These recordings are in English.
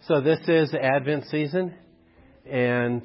So this is Advent season, and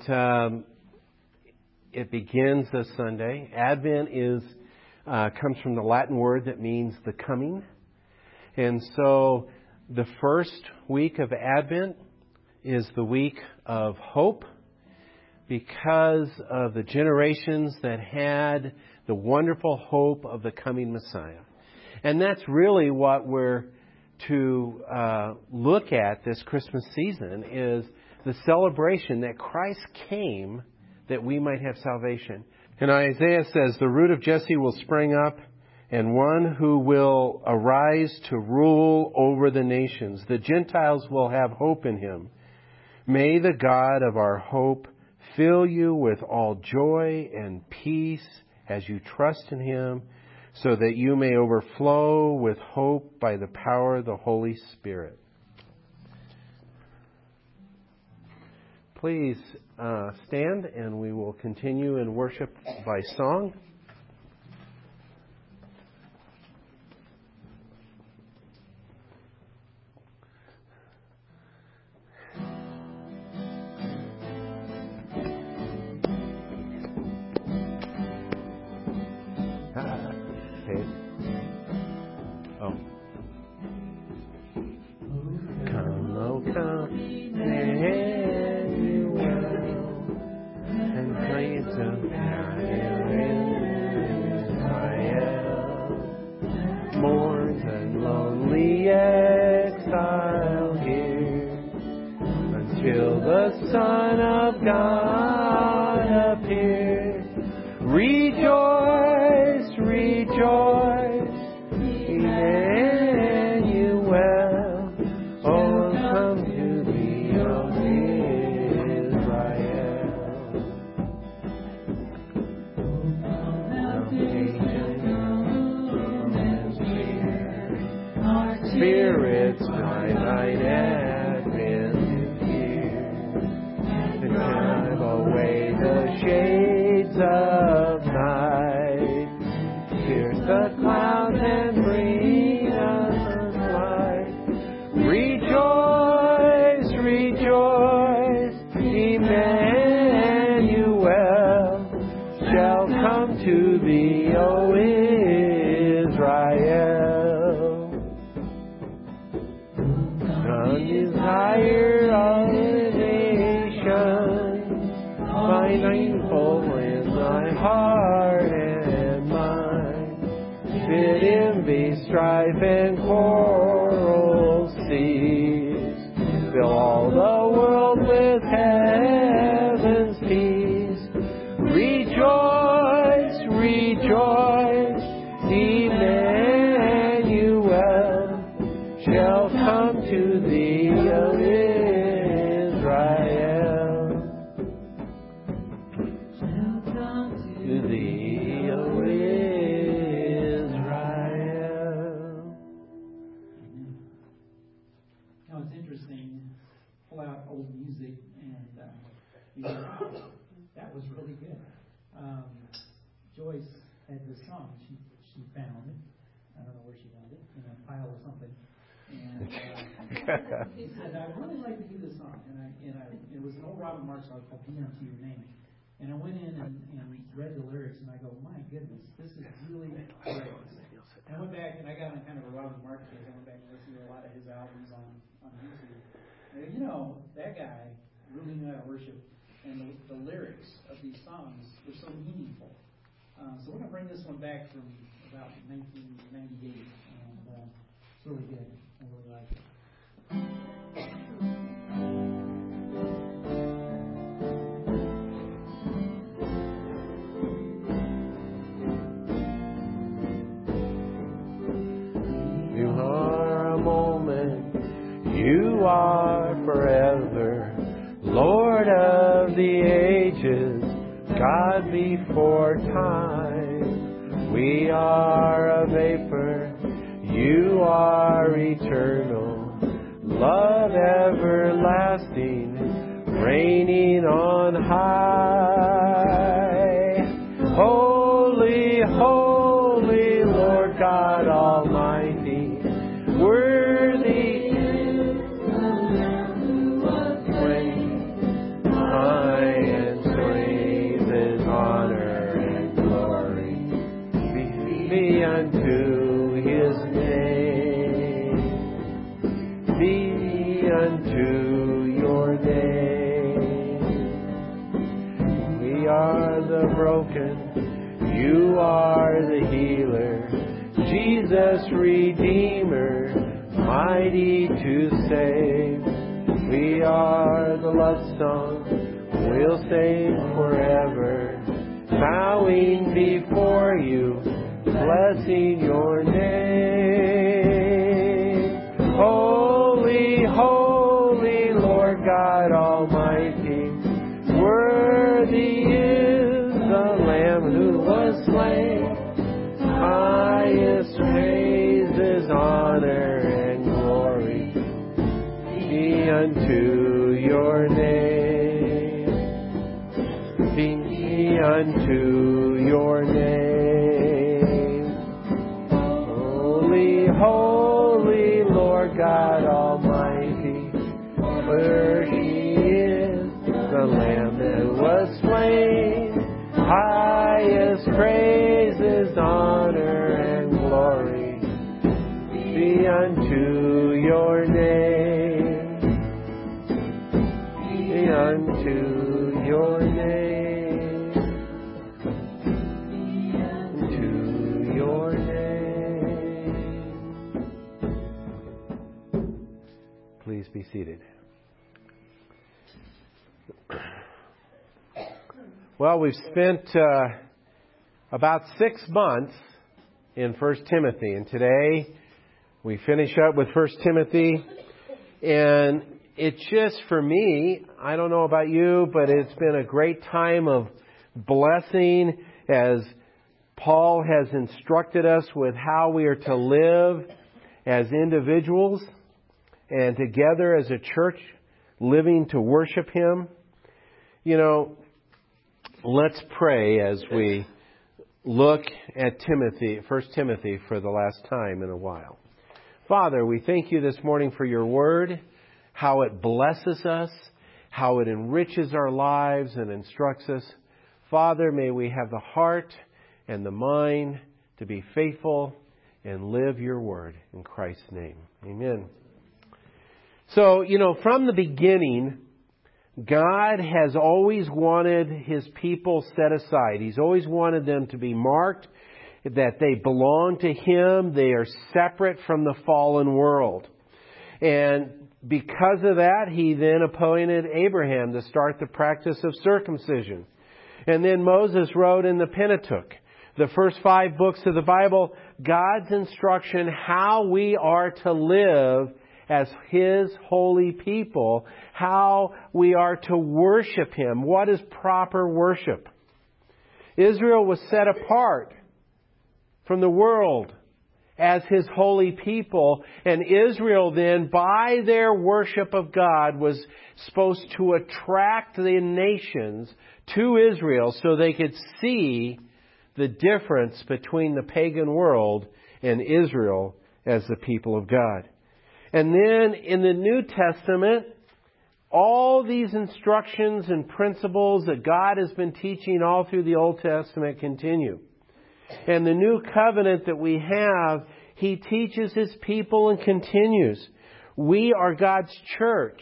it begins this Sunday. Advent comes from the Latin word that means the coming. And so the first week of Advent is the week of hope because of the generations that had the wonderful hope of the coming Messiah. And that's really what we're to look at this Christmas season, is the celebration that Christ came that we might have salvation. And Isaiah says, the root of Jesse will spring up, and one who will arise to rule over the nations. The Gentiles will have hope in him. May the God of our hope fill you with all joy and peace as you trust in him, so that you may overflow with hope by the power of the Holy Spirit. Please stand, and we will continue in worship by song. Joyce had this song. She found it. I don't know where she found it, in a pile or something. And she said, "I'd really like to do this song." And it was an old Robin Marks song called "Be Unto Your Name." And I went in and read the lyrics, and I go, "My goodness, this is really great." I went back and I got on kind of a Robin Marks case. I went back and listened to a lot of his albums on YouTube. And that guy really knew how to worship, and the lyrics of these songs were so meaningful. So we're going to bring this one back from about 1998, and it's really good. I really like it. You are a moment, you are forever, Lord of the ages, God before time. We are a vapor, you are eternal, love everlasting, reigning on high. Holy, holy, Lord God Almighty, worthy unto your name. We are the broken, you are the healer, Jesus Redeemer, mighty to save. We are the love song, we'll sing forever, bowing before you, blessing your name. Holy, holy, Lord God Almighty, worthy is the Lamb who was slain. Highest praises, honor, and glory be unto your name. Be unto your name. Holy, holy, Lord God Almighty, worthy is the Lamb that was slain. Highest praises, honor, and glory be unto your name. Be unto your name. Unto your name. Please be seated. Well, we've spent about 6 months in 1 Timothy, and today we finish up with 1 Timothy, and it's just, for me, I don't know about you, but it's been a great time of blessing as Paul has instructed us with how we are to live as individuals and together as a church, living to worship Him. You know, let's pray as we look at Timothy, 1 Timothy, for the last time in a while. Father, we thank you this morning for your word, how it blesses us, how it enriches our lives and instructs us. Father, may we have the heart and the mind to be faithful and live your word in Christ's name. Amen. So, you know, from the beginning, God has always wanted His people set aside. He's always wanted them to be marked, that they belong to Him. They are separate from the fallen world. And because of that, He then appointed Abraham to start the practice of circumcision. And then Moses wrote in the Pentateuch, the first 5 books of the Bible, God's instruction how we are to live as His holy people, how we are to worship Him. What is proper worship? Israel was set apart from the world as His holy people, and Israel then, by their worship of God, was supposed to attract the nations to Israel so they could see the difference between the pagan world and Israel as the people of God. And then in the New Testament, all these instructions and principles that God has been teaching all through the Old Testament continue. And the new covenant that we have, He teaches His people and continues. We are God's church.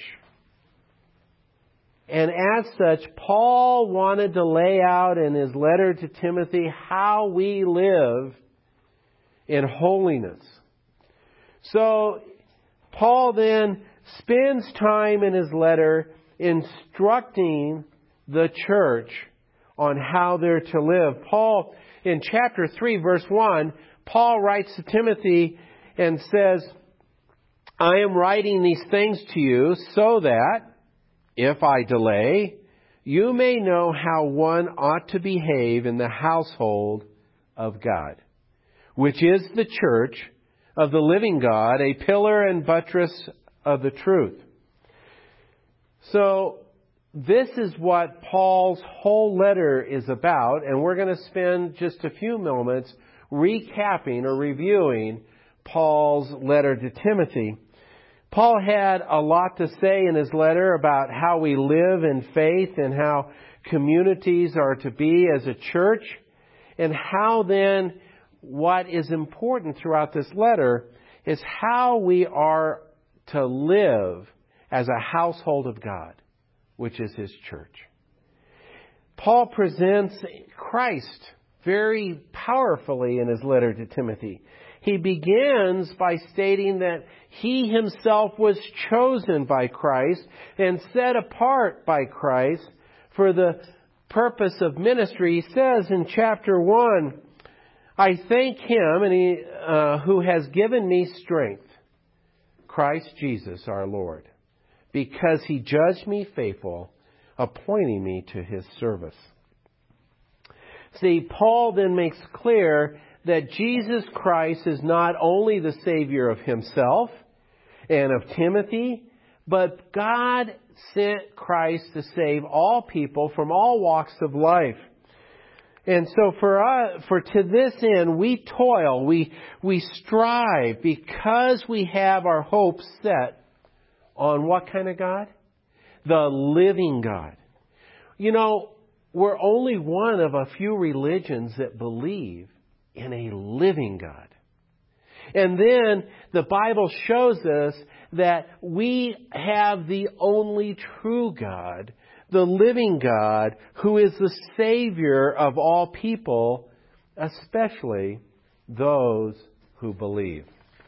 And as such, Paul wanted to lay out in his letter to Timothy how we live in holiness. So Paul then spends time in his letter instructing the church on how they're to live. Paul, in chapter 3, verse 1, Paul writes to Timothy and says, I am writing these things to you so that, if I delay, you may know how one ought to behave in the household of God, which is the church of the living God, a pillar and buttress of the truth. So, this is what Paul's whole letter is about, and we're going to spend just a few moments recapping or reviewing Paul's letter to Timothy. Paul had a lot to say in his letter about how we live in faith and how communities are to be as a church, and how then what is important throughout this letter is how we are to live as a household of God, which is His church. Paul presents Christ very powerfully in his letter to Timothy. He begins by stating that he himself was chosen by Christ and set apart by Christ for the purpose of ministry. He says in chapter 1, I thank Him who has given me strength, Christ Jesus our Lord, because He judged me faithful, appointing me to His service. See, Paul then makes clear that Jesus Christ is not only the Savior of himself and of Timothy, but God sent Christ to save all people from all walks of life. And so for to this end, we toil, we strive because we have our hope set on what kind of God? The living God. You know, we're only one of a few religions that believe in a living God. And then the Bible shows us that we have the only true God, the living God, who is the Savior of all people, especially those who believe.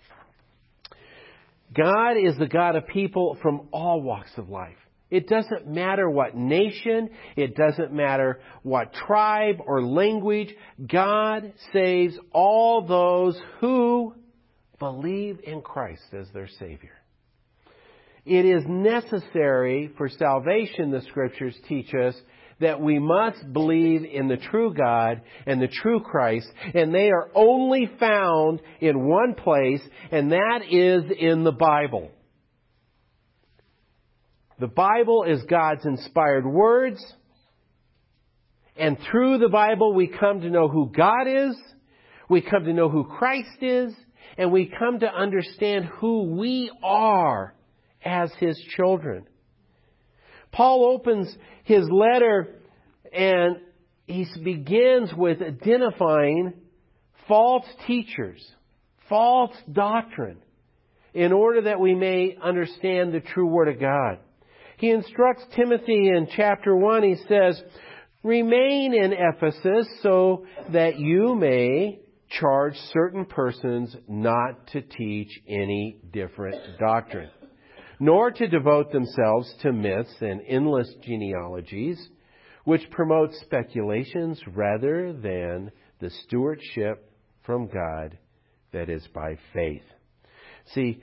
God is the God of people from all walks of life. It doesn't matter what nation, it doesn't matter what tribe or language. God saves all those who believe in Christ as their Savior. It is necessary for salvation, the Scriptures teach us, that we must believe in the true God and the true Christ, and they are only found in one place, and that is in the Bible. The Bible is God's inspired words, and through the Bible we come to know who God is, we come to know who Christ is, and we come to understand who we are as His children. Paul opens his letter and he begins with identifying false teachers, false doctrine, in order that we may understand the true Word of God. He instructs Timothy in chapter 1, he says, remain in Ephesus so that you may charge certain persons not to teach any different doctrine, nor to devote themselves to myths and endless genealogies, which promote speculations rather than the stewardship from God that is by faith. See,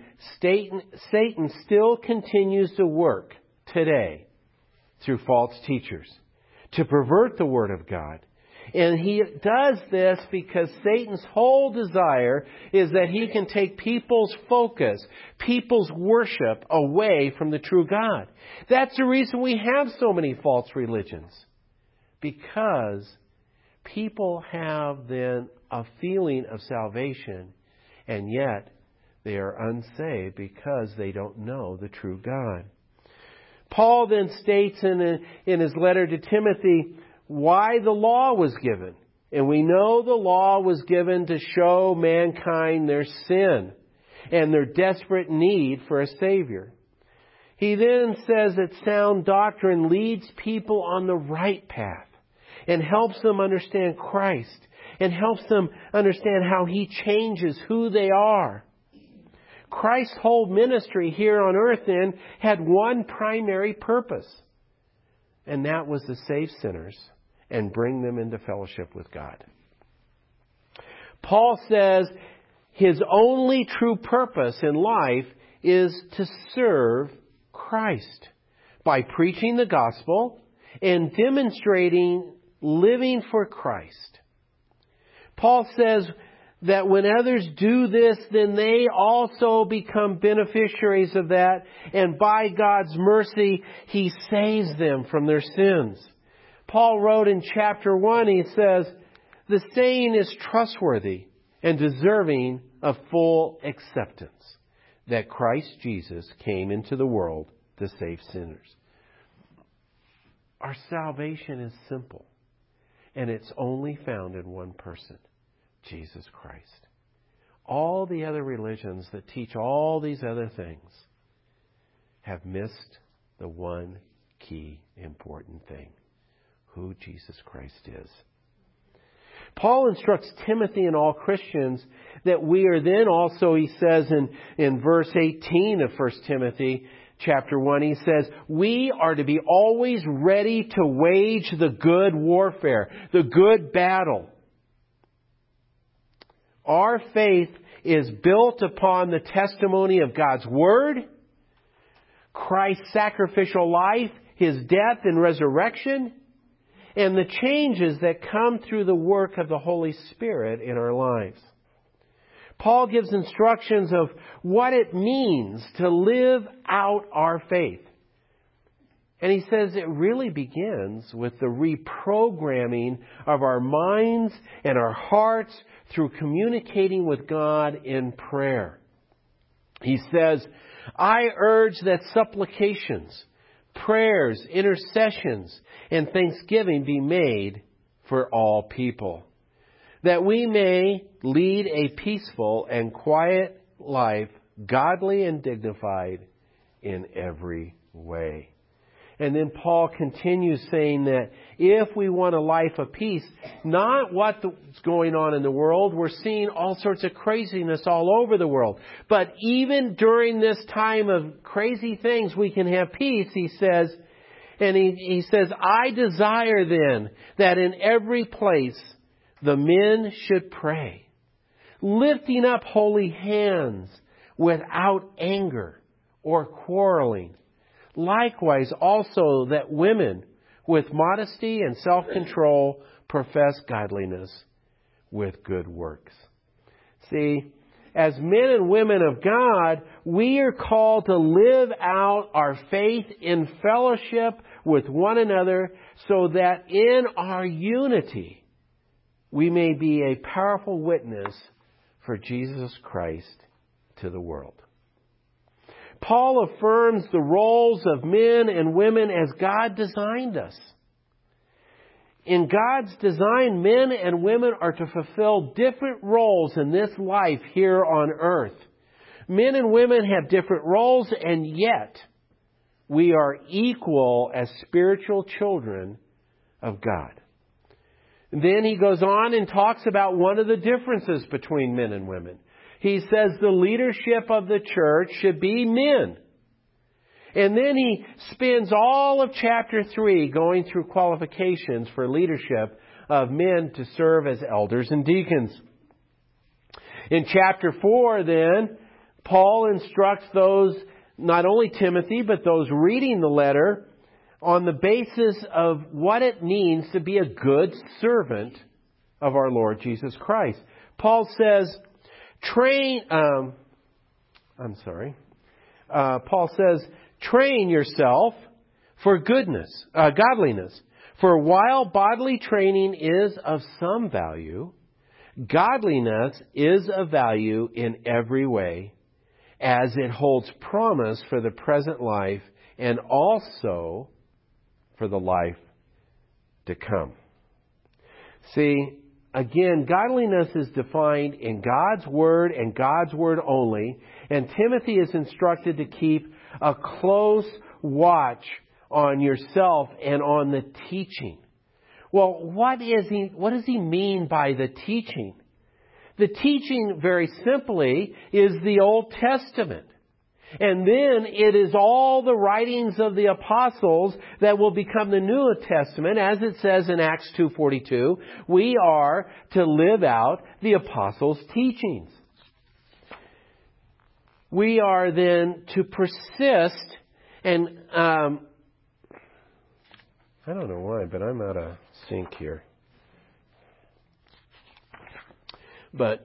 Satan still continues to work today through false teachers to pervert the Word of God. And he does this because Satan's whole desire is that he can take people's focus, people's worship away from the true God. That's the reason we have so many false religions. Because people have then a feeling of salvation, and yet they are unsaved because they don't know the true God. Paul then states in his letter to Timothy why the law was given. And we know the law was given to show mankind their sin and their desperate need for a Savior. He then says that sound doctrine leads people on the right path and helps them understand Christ and helps them understand how He changes who they are. Christ's whole ministry here on earth then had one primary purpose, and that was to save sinners and bring them into fellowship with God. Paul says his only true purpose in life is to serve Christ by preaching the gospel and demonstrating living for Christ. Paul says that when others do this, then they also become beneficiaries of that, and by God's mercy, He saves them from their sins. Paul wrote in chapter 1, he says, the saying is trustworthy and deserving of full acceptance, that Christ Jesus came into the world to save sinners. Our salvation is simple, and it's only found in one person, Jesus Christ. All the other religions that teach all these other things have missed the one key important thing: who Jesus Christ is. Paul instructs Timothy and all Christians that we are then also, he says in verse 18 of 1 Timothy chapter 1, he says, we are to be always ready to wage the good warfare, the good battle. Our faith is built upon the testimony of God's Word, Christ's sacrificial life, His death and resurrection, and the changes that come through the work of the Holy Spirit in our lives. Paul gives instructions of what it means to live out our faith. And he says it really begins with the reprogramming of our minds and our hearts through communicating with God in prayer. He says, I urge that supplications, prayers, intercessions, and thanksgiving be made for all people, that we may lead a peaceful and quiet life, godly and dignified in every way. And then Paul continues saying that if we want a life of peace, not what's going on in the world, we're seeing all sorts of craziness all over the world. But even during this time of crazy things, we can have peace, he says. And he says, I desire then that in every place the men should pray, lifting up holy hands without anger or quarreling. Likewise also that women with modesty and self-control profess godliness with good works. See, as men and women of God, we are called to live out our faith in fellowship with one another so that in our unity we may be a powerful witness for Jesus Christ to the world. Paul affirms the roles of men and women as God designed us. In God's design, men and women are to fulfill different roles in this life here on earth. Men and women have different roles, and yet we are equal as spiritual children of God. And then he goes on and talks about one of the differences between men and women. He says the leadership of the church should be men. And then he spends all of chapter 3 going through qualifications for leadership of men to serve as elders and deacons. In chapter 4 then, Paul instructs those, not only Timothy, but those reading the letter, on the basis of what it means to be a good servant of our Lord Jesus Christ. Paul says, Paul says, train yourself for godliness. For while bodily training is of some value, godliness is of value in every way, as it holds promise for the present life and also for the life to come. See, again, godliness is defined in God's Word and God's Word only. And Timothy is instructed to keep a close watch on yourself and on the teaching. Well, what does he mean by the teaching? The teaching, very simply, is the Old Testament. And then it is all the writings of the apostles that will become the New Testament. As it says in Acts 2:42, we are to live out the apostles' teachings. We are then to persist and, I don't know why, but I'm out of sync here. But,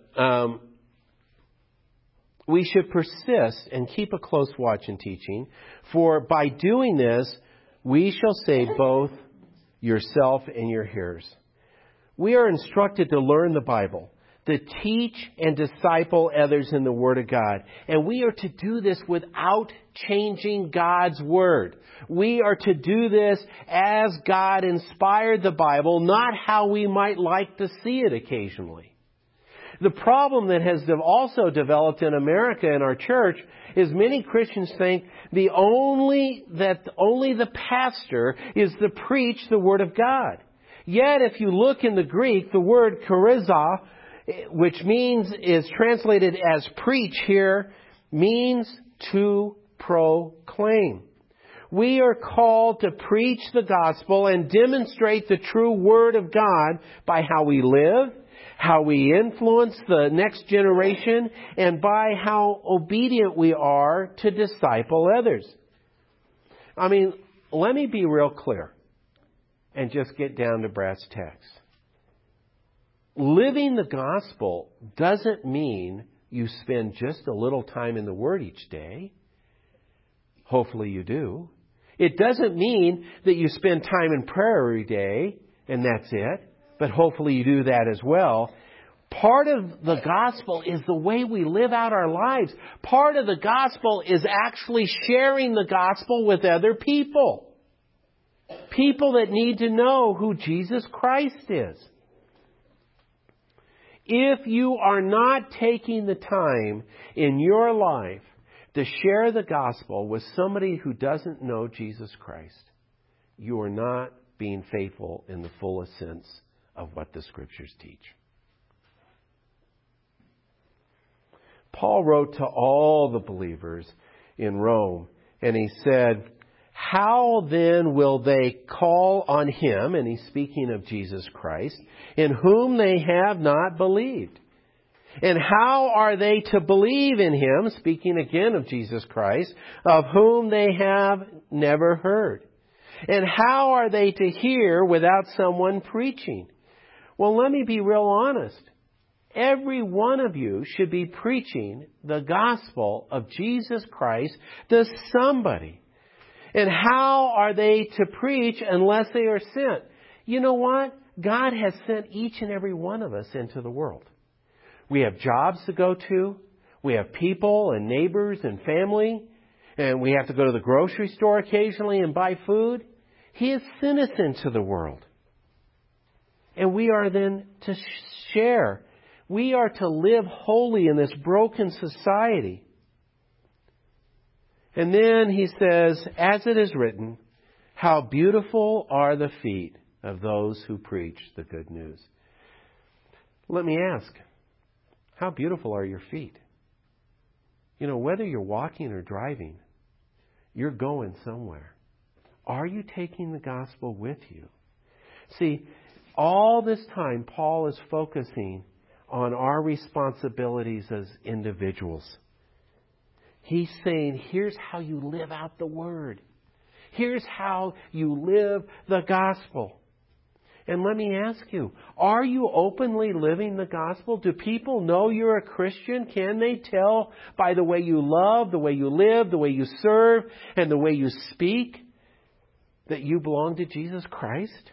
we should persist and keep a close watch in teaching, for by doing this, we shall save both yourself and your hearers. We are instructed to learn the Bible, to teach and disciple others in the Word of God. And we are to do this without changing God's Word. We are to do this as God inspired the Bible, not how we might like to see it occasionally. The problem that has also developed in America in our church is many Christians think only the pastor is to preach the Word of God. Yet, if you look in the Greek, the word charizā, which is translated as preach here, means to proclaim. We are called to preach the gospel and demonstrate the true Word of God by how we live, how we influence the next generation, and by how obedient we are to disciple others. I mean, let me be real clear and just get down to brass tacks. Living the gospel doesn't mean you spend just a little time in the Word each day. Hopefully you do. It doesn't mean that you spend time in prayer every day and that's it. But hopefully you do that as well. Part of the gospel is the way we live out our lives. Part of the gospel is actually sharing the gospel with other people. People that need to know who Jesus Christ is. If you are not taking the time in your life to share the gospel with somebody who doesn't know Jesus Christ, you are not being faithful in the fullest sense of what the Scriptures teach. Paul wrote to all the believers in Rome, and he said, "How then will they call on Him," and he's speaking of Jesus Christ, "in whom they have not believed? And how are they to believe in Him," speaking again of Jesus Christ, "of whom they have never heard? And how are they to hear without someone preaching?" Well, let me be real honest. Every one of you should be preaching the gospel of Jesus Christ to somebody. And how are they to preach unless they are sent? You know what? God has sent each and every one of us into the world. We have jobs to go to. We have people and neighbors and family. And we have to go to the grocery store occasionally and buy food. He has sent us into the world. And we are then to share. We are to live holy in this broken society. And then he says, "As it is written, how beautiful are the feet of those who preach the good news." Let me ask, how beautiful are your feet? You know, whether you're walking or driving, you're going somewhere. Are you taking the gospel with you? See, all this time, Paul is focusing on our responsibilities as individuals. He's saying, here's how you live out the Word. Here's how you live the gospel. And let me ask you, are you openly living the gospel? Do people know you're a Christian? Can they tell by the way you love, the way you live, the way you serve, and the way you speak that you belong to Jesus Christ?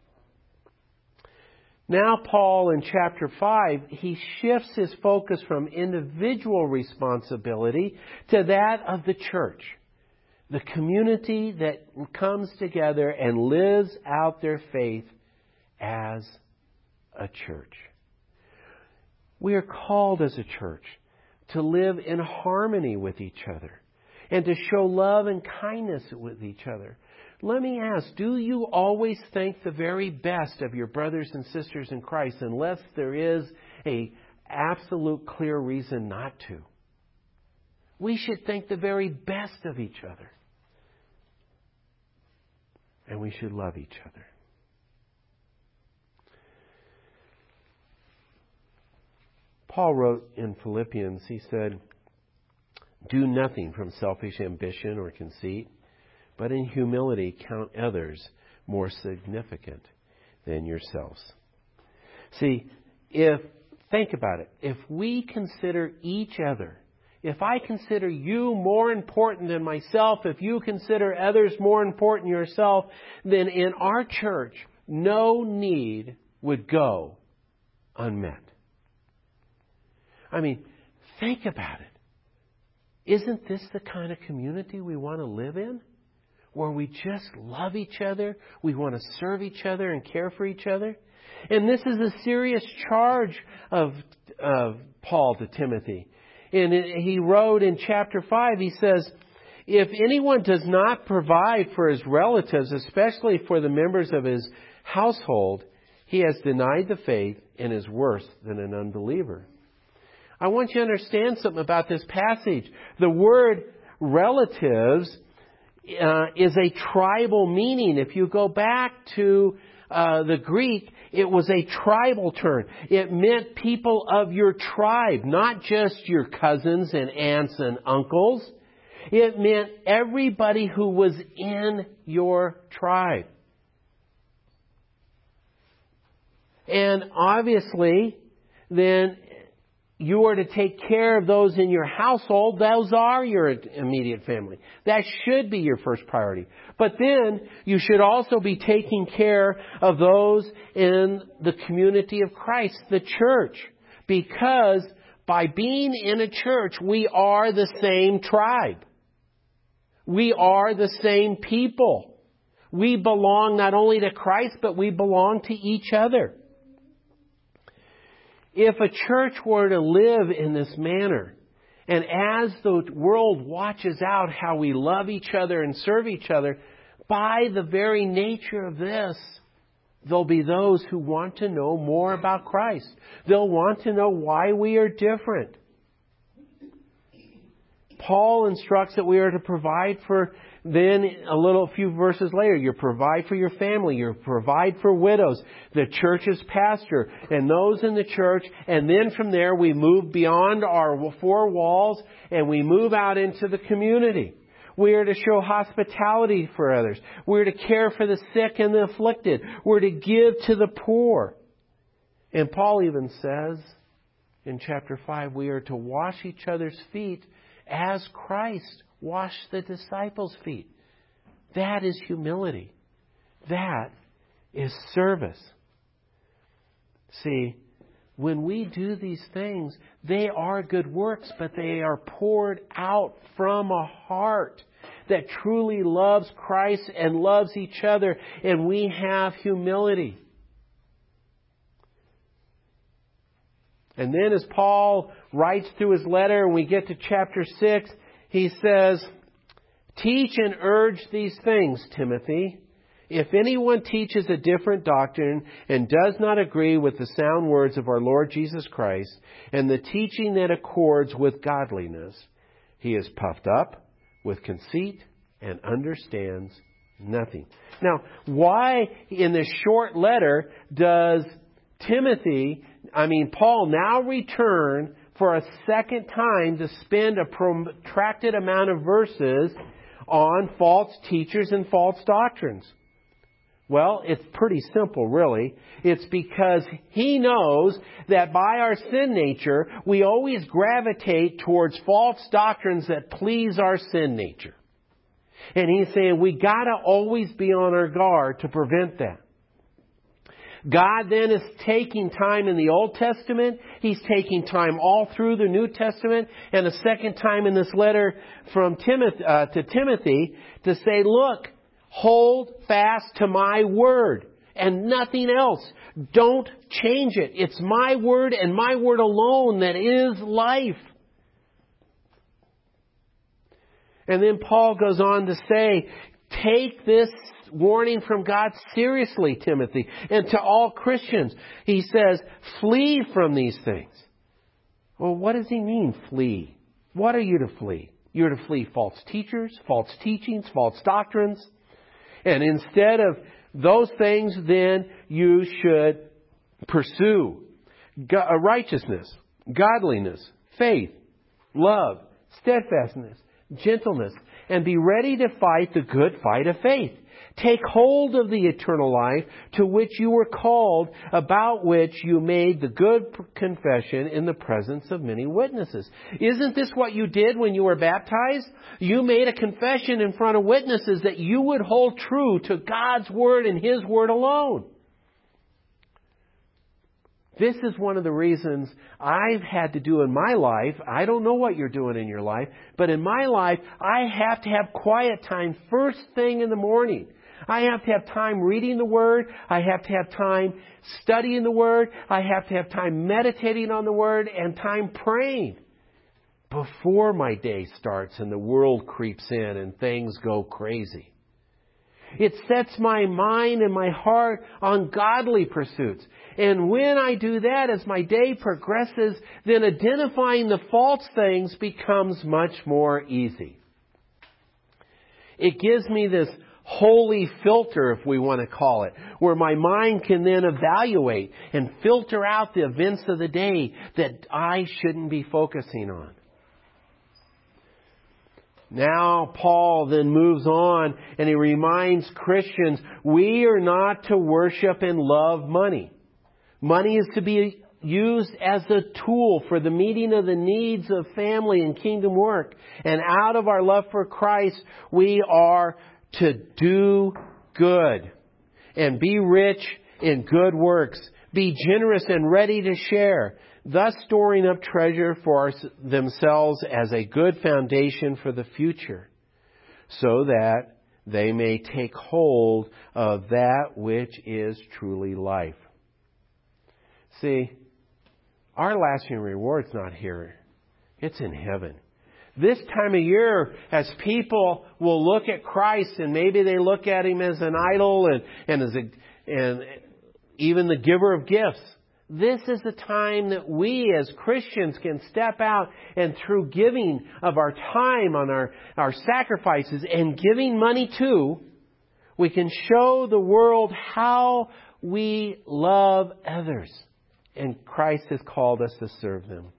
Now Paul in chapter 5, he shifts his focus from individual responsibility to that of the church. The community that comes together and lives out their faith as a church. We are called as a church to live in harmony with each other and to show love and kindness with each other. Let me ask, do you always think the very best of your brothers and sisters in Christ unless there is an absolute clear reason not to? We should think the very best of each other. And we should love each other. Paul wrote in Philippians, he said, "Do nothing from selfish ambition or conceit, but in humility count others more significant than yourselves." See, think about it. If we consider each other, if I consider you more important than myself, if you consider others more important than yourself, then in our church, no need would go unmet. I mean, think about it. Isn't this the kind of community we want to live in? where we just love each other. We want to serve each other and care for each other. And this is a serious charge of Paul to Timothy. And he wrote in chapter 5, he says, if anyone does not provide for his relatives, especially for the members of his household, he has denied the faith and is worse than an unbeliever. I want you to understand something about this passage. The word relatives is a tribal meaning. If you go back to the Greek, it was a tribal term. It meant people of your tribe, not just your cousins and aunts and uncles. It meant everybody who was in your tribe. And obviously, then you are to take care of those in your household. Those are your immediate family. That should be your first priority. But then you should also be taking care of those in the community of Christ, the church. Because by being in a church, we are the same tribe. We are the same people. We belong not only to Christ, but we belong to each other. If a church were to live in this manner, and as the world watches out how we love each other and serve each other, by the very nature of this, there'll be those who want to know more about Christ. They'll want to know why we are different. Paul instructs that we are to provide for, then a few verses later, you provide for your family, you provide for widows, the church's pastor, and those in the church. And then from there we move beyond our four walls and we move out into the community. We are to show hospitality for others. We're to care for the sick and the afflicted. We're to give to the poor. And Paul even says in chapter 5, we are to wash each other's feet as Christ washed the disciples' feet. That is humility. That is service. See, when we do these things, they are good works, but they are poured out from a heart that truly loves Christ and loves each other, and we have humility. And then as Paul writes through his letter and we get to chapter 6, he says, teach and urge these things, Timothy. If anyone teaches a different doctrine and does not agree with the sound words of our Lord Jesus Christ and the teaching that accords with godliness, he is puffed up with conceit and understands nothing. Now, why in this short letter does Paul now return for a second time to spend a protracted amount of verses on false teachers and false doctrines? Well, it's pretty simple, really. It's because he knows that by our sin nature, we always gravitate towards false doctrines that please our sin nature. And he's saying we gotta always be on our guard to prevent that. God then is taking time in the Old Testament. He's taking time all through the New Testament, and a second time in this letter from Timothy to say, look, hold fast to my word and nothing else. Don't change it. It's my word and my word alone that is life. And then Paul goes on to say, take this warning from God seriously, Timothy, and to all Christians. He says, flee from these things. Well, what does he mean, flee? What are you to flee? You're to flee false teachers, false teachings, false doctrines. And instead of those things, then you should pursue righteousness, godliness, faith, love, steadfastness, gentleness, and be ready to fight the good fight of faith. Take hold of the eternal life to which you were called, about which you made the good confession in the presence of many witnesses. Isn't this what you did when you were baptized? You made a confession in front of witnesses that you would hold true to God's word and His word alone. This is one of the reasons I've had to do in my life. I don't know what you're doing in your life, but in my life, I have to have quiet time first thing in the morning. I have to have time reading the Word. I have to have time studying the Word. I have to have time meditating on the Word and time praying before my day starts and the world creeps in and things go crazy. It sets my mind and my heart on godly pursuits. And when I do that, as my day progresses, then identifying the false things becomes much more easy. It gives me this holy filter, if we want to call it, where my mind can then evaluate and filter out the events of the day that I shouldn't be focusing on. Now Paul then moves on and he reminds Christians, we are not to worship and love money. Money is to be used as a tool for the meeting of the needs of family and kingdom work. And out of our love for Christ, we are to do good and be rich in good works. Be generous and ready to share, thus storing up treasure for themselves as a good foundation for the future, so that they may take hold of that which is truly life. See, our lasting reward's not here. It's in heaven. This time of year, as people will look at Christ and maybe they look at Him as an idol and even the giver of gifts, this is the time that we as Christians can step out and through giving of our time on our sacrifices and giving money too, we can show the world how we love others. And Christ has called us to serve them.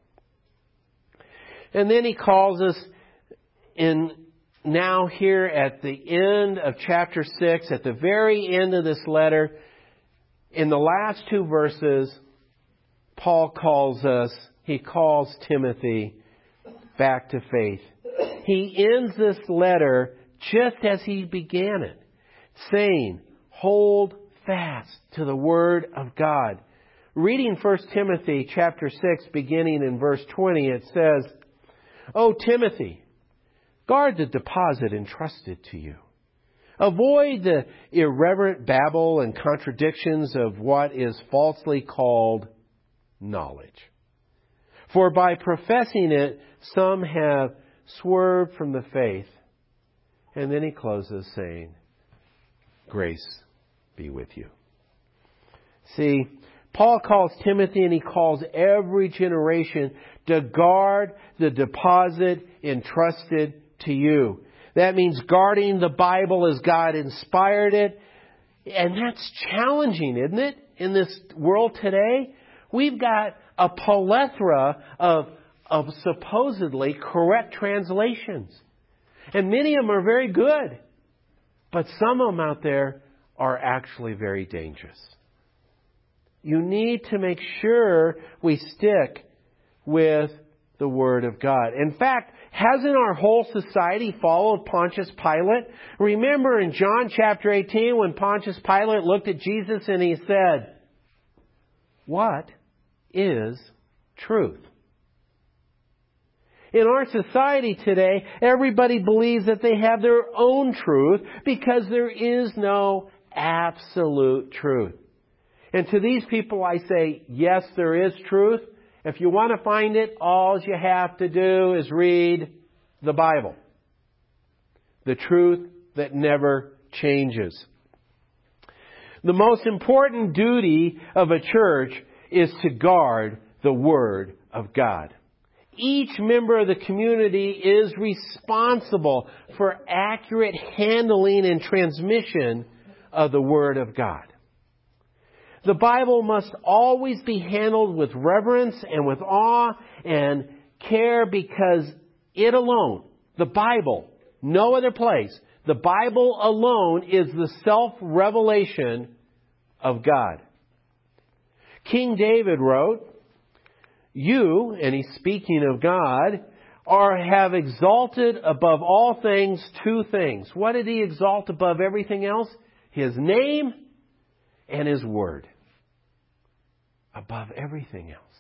And then He calls us in now here at the end of chapter 6, at the very end of this letter, in the last two verses, Paul he calls Timothy back to faith. He ends this letter just as he began it, saying, hold fast to the Word of God. Reading 1 Timothy chapter 6, beginning in verse 20, it says, O Timothy, guard the deposit entrusted to you. Avoid the irreverent babble and contradictions of what is falsely called knowledge. For by professing it, some have swerved from the faith. And then he closes saying, grace be with you. See, Paul calls Timothy and he calls every generation to guard the deposit entrusted to you. That means guarding the Bible as God inspired it. And that's challenging, isn't it? In this world today, we've got a plethora of supposedly correct translations. And many of them are very good. But some of them out there are actually very dangerous. You need to make sure we stick with the Word of God. In fact, hasn't our whole society followed Pontius Pilate? Remember in John chapter 18 when Pontius Pilate looked at Jesus and he said, what is truth? In our society today, everybody believes that they have their own truth because there is no absolute truth. And to these people I say, yes, there is truth. If you want to find it, all you have to do is read the Bible. The truth that never changes. The most important duty of a church is to guard the Word of God. Each member of the community is responsible for accurate handling and transmission of the Word of God. The Bible must always be handled with reverence and with awe and care because it alone, the Bible, no other place, the Bible alone is the self-revelation of God. King David wrote, you, and he's speaking of God, have exalted above all things two things. What did he exalt above everything else? His name and His Word. above everything else.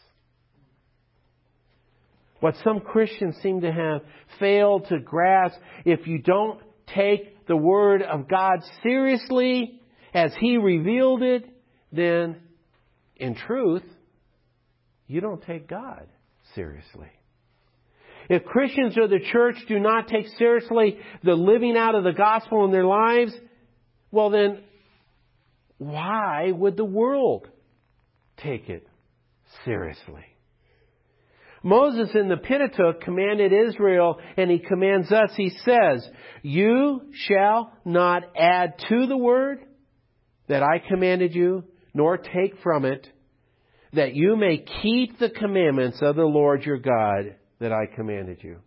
What some Christians seem to have failed to grasp, if you don't take the Word of God seriously as He revealed it, then in truth, you don't take God seriously. If Christians or the church do not take seriously the living out of the gospel in their lives, well then, why would the world take it seriously? Moses in the Pentateuch commanded Israel, and he commands us. He says, "You shall not add to the word that I commanded you, nor take from it, that you may keep the commandments of the Lord your God that I commanded you."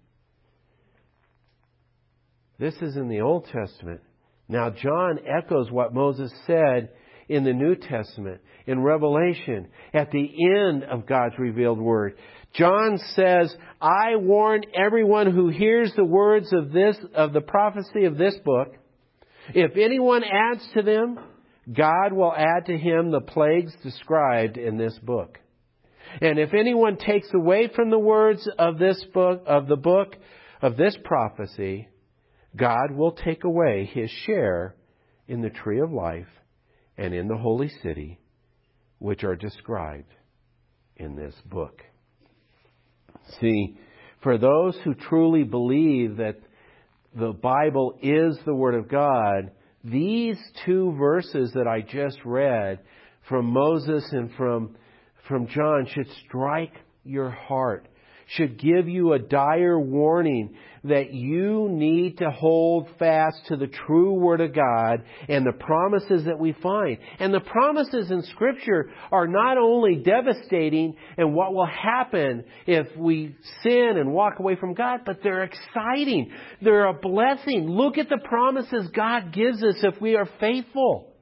This is in the Old Testament. Now John echoes what Moses said in the New Testament, in Revelation, at the end of God's revealed Word. John says, "I warn everyone who hears the words of the prophecy of this book. If anyone adds to them, God will add to him the plagues described in this book. And if anyone takes away from the words of this book, of this prophecy, God will take away his share in the tree of life and in the holy city, which are described in this book." See, for those who truly believe that the Bible is the Word of God, these two verses that I just read from Moses and from John should strike your heart, should give you a dire warning that you need to hold fast to the true Word of God and the promises that we find. And the promises in Scripture are not only devastating and what will happen if we sin and walk away from God, but they're exciting. They're a blessing. Look at the promises God gives us if we are faithful.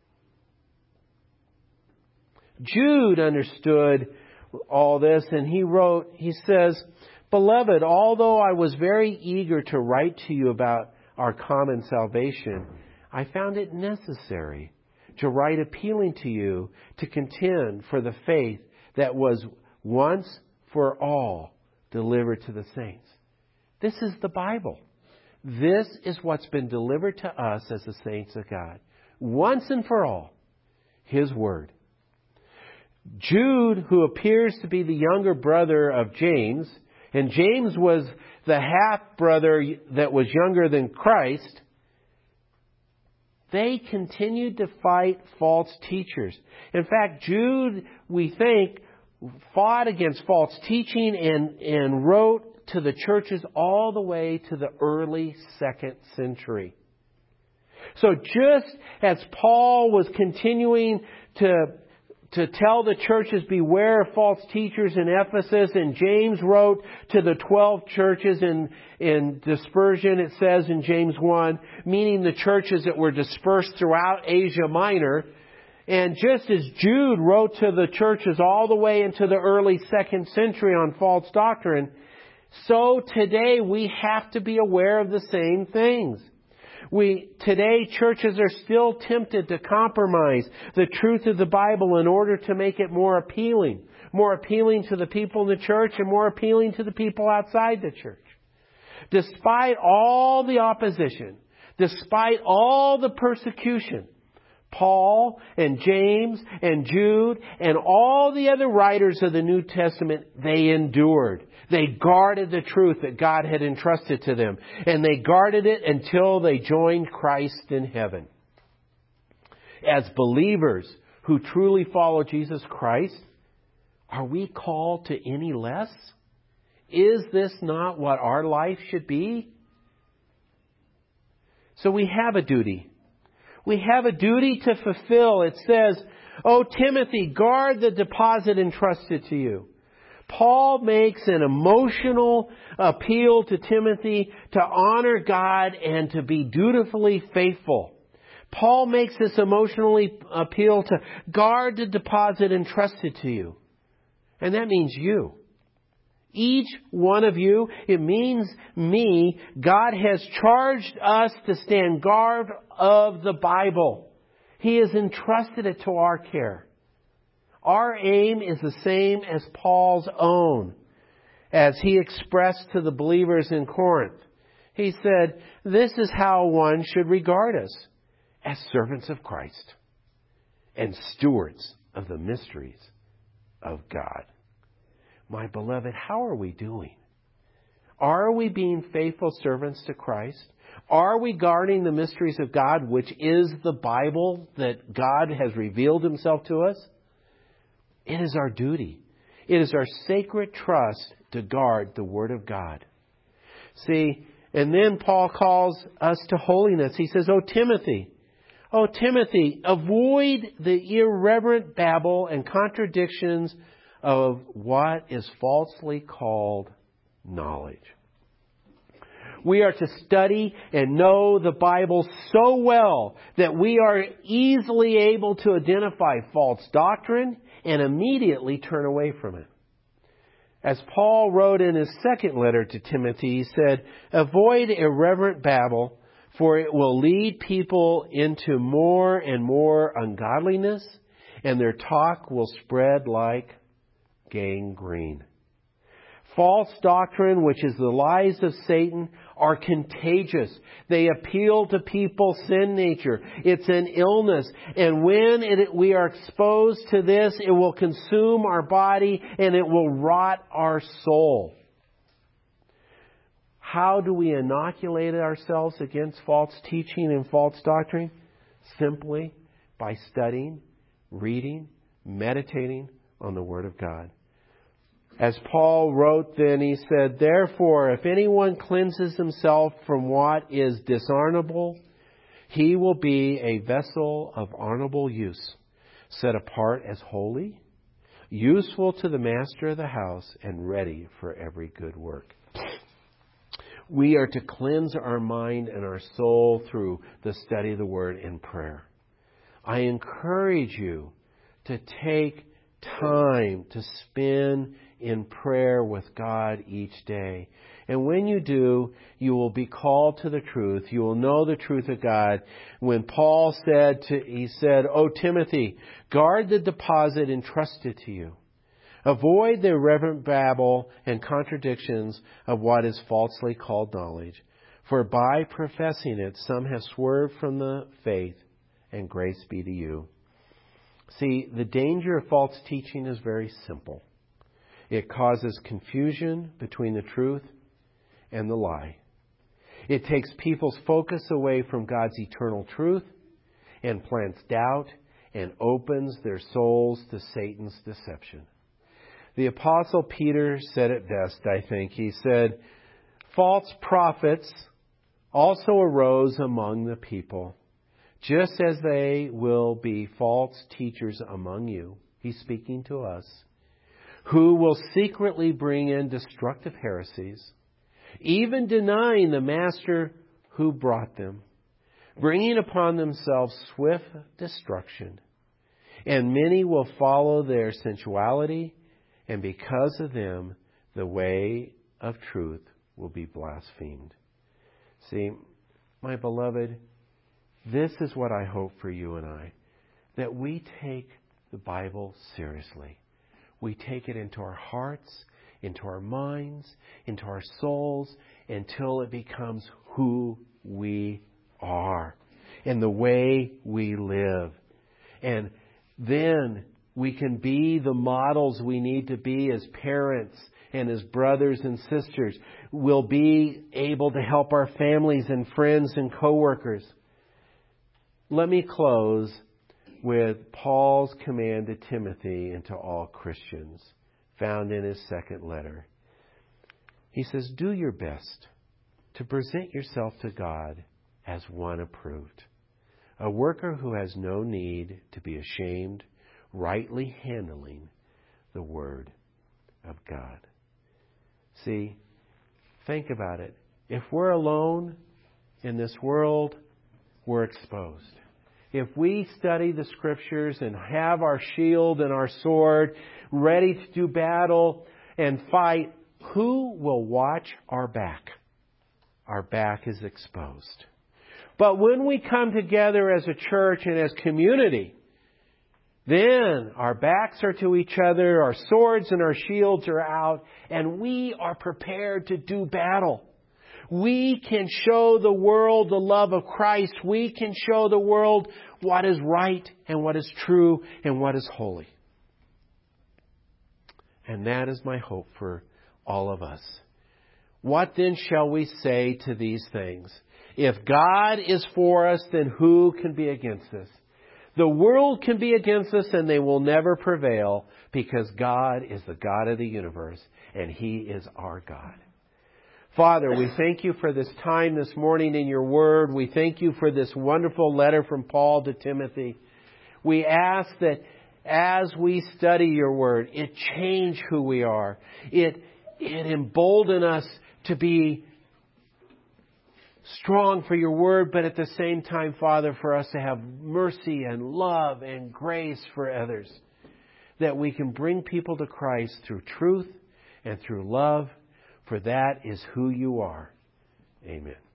Jude understood all this, and he says, "Beloved, although I was very eager to write to you about our common salvation, I found it necessary to write appealing to you to contend for the faith that was once for all delivered to the saints." This is the Bible. This is what's been delivered to us as the saints of God. Once and for all, His Word. Jude, who appears to be the younger brother of James, and James was the half-brother that was younger than Christ, they continued to fight false teachers. In fact, Jude, we think, fought against false teaching and wrote to the churches all the way to the early 2nd century. So just as Paul was continuing to tell the churches, beware of false teachers in Ephesus, and James wrote to the 12 churches in dispersion, it says in James 1, meaning the churches that were dispersed throughout Asia Minor. And just as Jude wrote to the churches all the way into the early 2nd century on false doctrine, so today we have to be aware of the same things. Today, churches are still tempted to compromise the truth of the Bible in order to make it more appealing to the people in the church and more appealing to the people outside the church. Despite all the opposition, despite all the persecution, Paul and James and Jude and all the other writers of the New Testament, they endured. They guarded the truth that God had entrusted to them. And they guarded it until they joined Christ in heaven. As believers who truly follow Jesus Christ, are we called to any less? Is this not what our life should be? So we have a duty. We have a duty to fulfill. It says, "O Timothy, guard the deposit entrusted to you." Paul makes an emotional appeal to Timothy to honor God and to be dutifully faithful. Paul makes this emotional appeal to guard the deposit entrusted to you. And that means you. Each one of you, it means me. God has charged us to stand guard of the Bible. He has entrusted it to our care. Our aim is the same as Paul's own, as he expressed to the believers in Corinth. He said, this is how one should regard us, as servants of Christ and stewards of the mysteries of God. My beloved, how are we doing? Are we being faithful servants to Christ? Are we guarding the mysteries of God, which is the Bible that God has revealed Himself to us? It is our duty. It is our sacred trust to guard the Word of God. See, and then Paul calls us to holiness. He says, O Timothy, avoid the irreverent babble and contradictions of what is falsely called knowledge. We are to study and know the Bible so well that we are easily able to identify false doctrine and immediately turn away from it. As Paul wrote in his second letter to Timothy, he said, avoid irreverent babble, for it will lead people into more and more ungodliness, and their talk will spread like gangrene. False doctrine, which is the lies of Satan, are contagious. They appeal to people's sin nature. It's an illness. And when we are exposed to this, it will consume our body and it will rot our soul. How do we inoculate ourselves against false teaching and false doctrine? Simply by studying, reading, meditating on the Word of God. As Paul wrote then, he said, therefore, if anyone cleanses himself from what is dishonorable, he will be a vessel of honorable use, set apart as holy, useful to the master of the house, and ready for every good work. We are to cleanse our mind and our soul through the study of the Word and prayer. I encourage you to take time to spend in prayer with God each day. And when you do, you will be called to the truth. You will know the truth of God. When Paul said, O Timothy, guard the deposit entrusted to you. Avoid the irreverent babble and contradictions of what is falsely called knowledge. For by professing it, some have swerved from the faith, and grace be to you. See, the danger of false teaching is very simple. It causes confusion between the truth and the lie. It takes people's focus away from God's eternal truth and plants doubt and opens their souls to Satan's deception. The Apostle Peter said it best, I think. He said, false prophets also arose among the people, just as they will be false teachers among you. He's speaking to us. Who will secretly bring in destructive heresies, even denying the master who brought them, bringing upon themselves swift destruction. And many will follow their sensuality, and because of them, the way of truth will be blasphemed. See, my beloved, this is what I hope for you and I, that we take the Bible seriously. We take it into our hearts, into our minds, into our souls, until it becomes who we are and the way we live. And then we can be the models we need to be as parents and as brothers and sisters. We'll be able to help our families and friends and coworkers. Let me close with Paul's command to Timothy and to all Christians, found in his second letter. He says, do your best to present yourself to God as one approved, a worker who has no need to be ashamed, rightly handling the Word of God. See, think about it. If we're alone in this world, we're exposed. If we study the Scriptures and have our shield and our sword ready to do battle and fight, who will watch our back? Our back is exposed. But when we come together as a church and as community, Then our backs are to each other, our swords and our shields are out, and we are prepared to do battle. We can show the world the love of Christ. We can show the world what is right and what is true and what is holy. And that is my hope for all of us. What then shall we say to these things? If God is for us, then who can be against us? The world can be against us and they will never prevail because God is the God of the universe and He is our God. Father, we thank You for this time this morning in Your Word. We thank You for this wonderful letter from Paul to Timothy. We ask that as we study Your Word, it change who we are. It embolden us to be strong for Your Word, but at the same time, Father, for us to have mercy and love and grace for others. That we can bring people to Christ through truth and through love, for that is who You are. Amen.